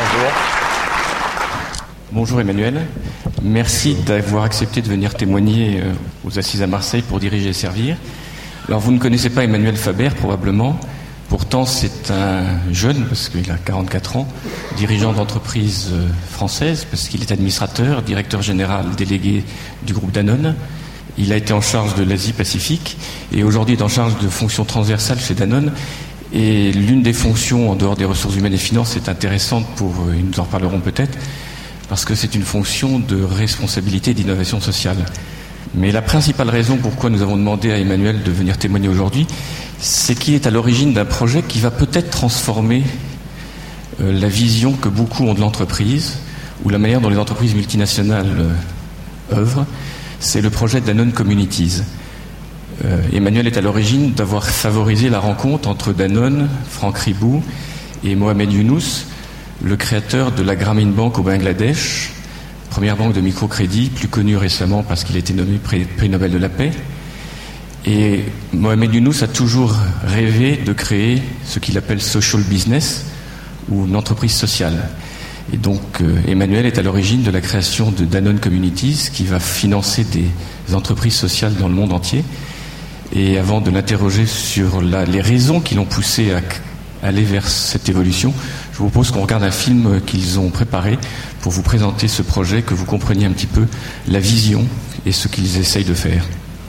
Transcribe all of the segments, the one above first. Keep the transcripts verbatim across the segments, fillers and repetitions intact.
Bonjour. Bonjour Emmanuel. Merci d'avoir accepté de venir témoigner aux Assises à Marseille pour diriger et servir. Alors vous ne connaissez pas Emmanuel Faber probablement. Pourtant, c'est un jeune, parce qu'il a quarante-quatre ans, dirigeant d'entreprise française, parce qu'il est administrateur, directeur général délégué du groupe Danone. Il a été en charge de l'Asie-Pacifique et aujourd'hui est en charge de fonctions transversales chez Danone. Et l'une des fonctions, en dehors des ressources humaines et finances, est intéressante pour, ils nous en reparleront peut-être, parce que c'est une fonction de responsabilité et d'innovation sociale. Mais la principale raison pourquoi nous avons demandé à Emmanuel de venir témoigner aujourd'hui, c'est qu'il est à l'origine d'un projet qui va peut-être transformer euh, la vision que beaucoup ont de l'entreprise, ou la manière dont les entreprises multinationales euh, œuvrent. C'est le projet Danone Communities. Euh, Emmanuel est à l'origine d'avoir favorisé la rencontre entre Danone, Franck Ribou et Mohamed Younous, le créateur de la Grameen Bank au Bangladesh, première banque de microcrédit, plus connue récemment parce qu'il a été nommé prix, prix Nobel de la paix. Et Mohamed Younous a toujours rêvé de créer ce qu'il appelle social business, ou une entreprise sociale. Et donc euh, Emmanuel est à l'origine de la création de Danone Communities, qui va financer des entreprises sociales dans le monde entier. Et avant de l'interroger sur la, les raisons qui l'ont poussé à aller vers cette évolution, je vous propose qu'on regarde un film qu'ils ont préparé pour vous présenter ce projet, que vous compreniez un petit peu la vision et ce qu'ils essayent de faire.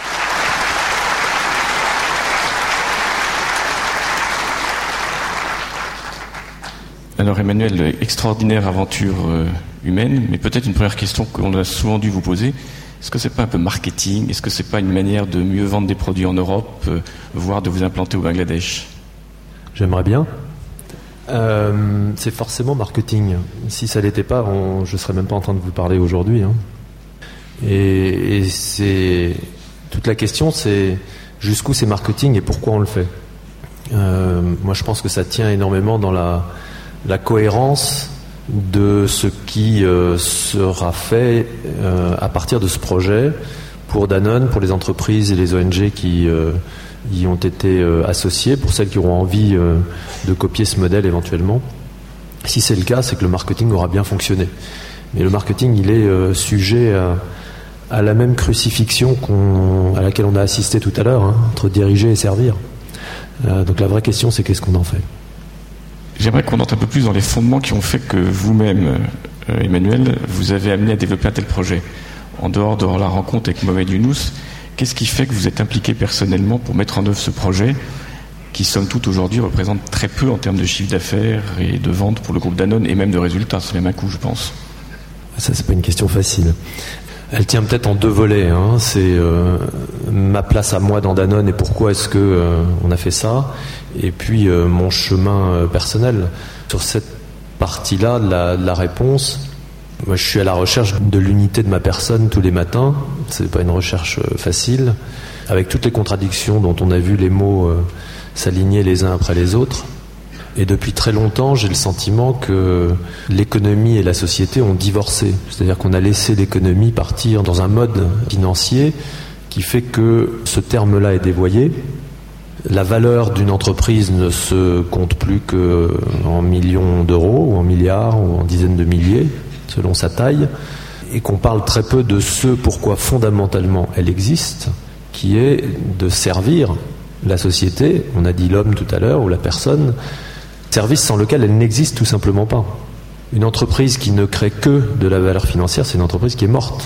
Alors Emmanuel, extraordinaire aventure euh, humaine, mais peut-être une première question qu'on a souvent dû vous poser. Est-ce que c'est pas un peu marketing ? Est-ce que c'est pas une manière de mieux vendre des produits en Europe, euh, voire de vous implanter au Bangladesh ? J'aimerais bien. Euh, c'est forcément marketing. Si ça l'était pas, on, je serais même pas en train de vous parler aujourd'hui. Hein. Et, et c'est toute la question, c'est jusqu'où c'est marketing et pourquoi on le fait. Euh, moi, je pense que ça tient énormément dans la, la cohérence de ce qui euh, sera fait euh, à partir de ce projet pour Danone, pour les entreprises et les O N G qui euh, y ont été euh, associés, pour celles qui auront envie euh, de copier ce modèle éventuellement. Si c'est le cas, c'est que le marketing aura bien fonctionné. Mais le marketing, il est euh, sujet à, à la même crucifixion qu'on, à laquelle on a assisté tout à l'heure, hein, entre diriger et servir. Euh, donc la vraie question, c'est qu'est-ce qu'on en fait ? J'aimerais qu'on entre un peu plus dans les fondements qui ont fait que vous-même, euh, Emmanuel, vous avez amené à développer un tel projet. En dehors de la rencontre avec Mohamed Younous, qu'est-ce qui fait que vous êtes impliqué personnellement pour mettre en œuvre ce projet qui, somme toute, aujourd'hui, représente très peu en termes de chiffre d'affaires et de ventes pour le groupe Danone et même de résultats ? C'est même un coup, je pense. Ça, c'est pas une question facile. Elle tient peut-être en deux volets. Hein. C'est euh, ma place à moi dans Danone et pourquoi est-ce que euh, on a fait ça, et puis euh, mon chemin euh, personnel. Sur cette partie-là de la, de la réponse, moi je suis à la recherche de l'unité de ma personne tous les matins. C'est pas une recherche euh, facile, avec toutes les contradictions dont on a vu les mots euh, s'aligner les uns après les autres. Et depuis très longtemps, j'ai le sentiment que l'économie et la société ont divorcé. C'est-à-dire qu'on a laissé l'économie partir dans un mode financier qui fait que ce terme-là est dévoyé. La valeur d'une entreprise ne se compte plus qu'en millions d'euros, ou en milliards, ou en dizaines de milliers, selon sa taille. Et qu'on parle très peu de ce pourquoi fondamentalement elle existe, qui est de servir la société. On a dit l'homme tout à l'heure, ou la personne. Service sans lequel elle n'existe tout simplement pas. Une entreprise qui ne crée que de la valeur financière, c'est une entreprise qui est morte.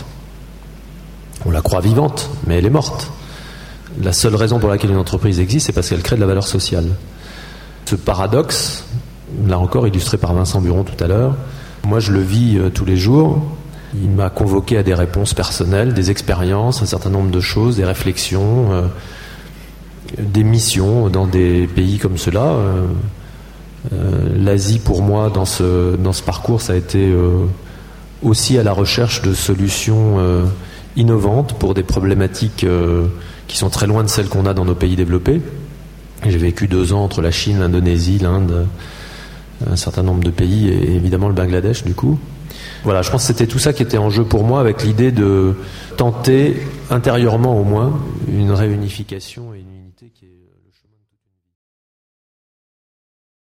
On la croit vivante, mais elle est morte. La seule raison pour laquelle une entreprise existe, c'est parce qu'elle crée de la valeur sociale. Ce paradoxe, là encore illustré par Vincent Buron tout à l'heure, moi je le vis euh, tous les jours. Il m'a convoqué à des réponses personnelles, des expériences, un certain nombre de choses, des réflexions, euh, des missions dans des pays comme cela. Euh, Euh, L'Asie, pour moi, dans ce, dans ce parcours, ça a été euh, aussi à la recherche de solutions euh, innovantes pour des problématiques euh, qui sont très loin de celles qu'on a dans nos pays développés. J'ai vécu deux ans entre la Chine, l'Indonésie, l'Inde, un certain nombre de pays, et évidemment le Bangladesh, du coup. Voilà, je pense que c'était tout ça qui était en jeu pour moi, avec l'idée de tenter, intérieurement au moins, une réunification et une unité qui est...